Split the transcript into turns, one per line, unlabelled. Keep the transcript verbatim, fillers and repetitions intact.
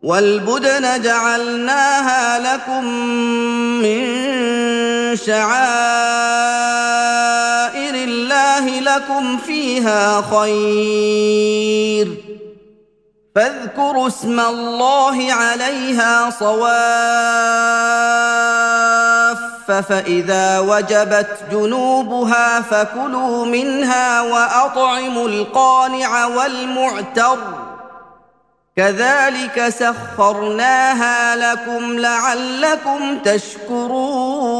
وَالْبُدْنَ جَعَلْنَاهَا لَكُم مِّن شَعَائِرِ اللَّهِ لَكُمْ فِيهَا خَيْرٌ ۖ فاذكروا اسم الله عليها صواف فإذا وجبت جنوبها فكلوا منها وأطعموا القانع والمعتر كذلك سخرناها لكم لعلكم تشكرون